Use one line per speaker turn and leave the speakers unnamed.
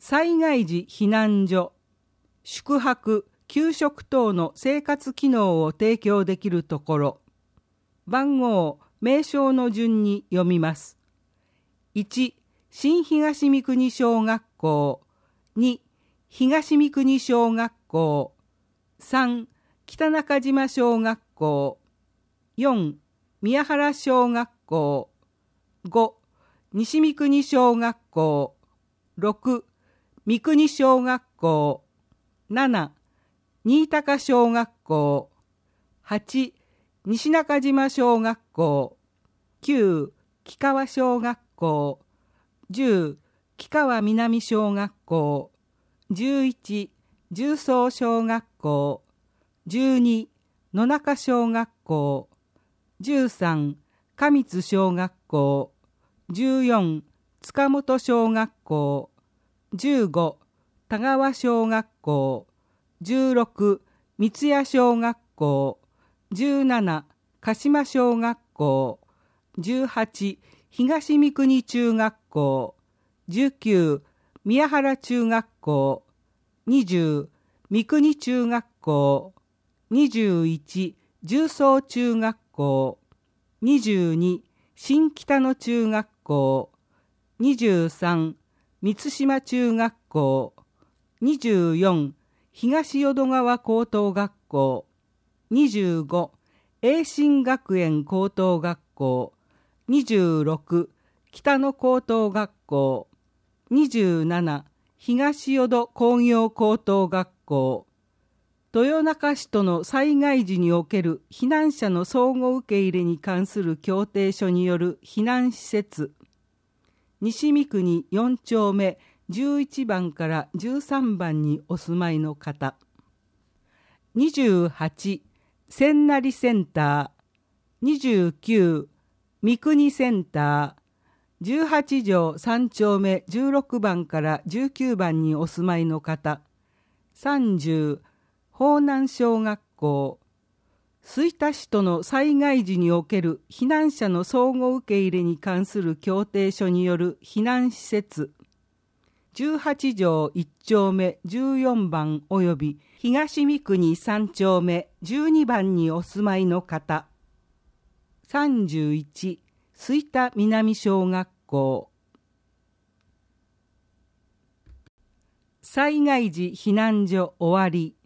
災害時避難所、宿泊、給食等の生活機能を提供できるところ、番号、名称の順に読みます。1、新東三国小学校。2、東三国小学校。3、北中島小学校。4、宮原小学校。5、西三国小学校。6、三国小学校。7、新高小学校。8、西中島小学校。9、木川小学校。10、木川南小学校。11、重曹小学校。12、野中小学校。13、上津小学校。14、塚本小学校。15、田川小学校。16、三ツ谷小学校。17、鹿島小学校。18、東三国中学校。19、宮原中学校。20、三国中学校。21、重曹中学校。22、新北野中学校。23、三島中学校。24、東淀川高等学校。25、栄新学園高等学校。26、北野高等学校。27、東淀工業高等学校。豊中市との災害時における避難者の相互受け入れに関する協定書による避難施設。西三国4丁目11番から13番にお住まいの方。28、千成センター。29、三国センター。18条3丁目16番から19番にお住まいの方。30、方南小学校。吹田市との災害時における避難者の相互受け入れに関する協定書による避難施設。18条1丁目14番及び東三国3丁目12番にお住まいの方。31、吹田南小学校。災害時避難所終わり。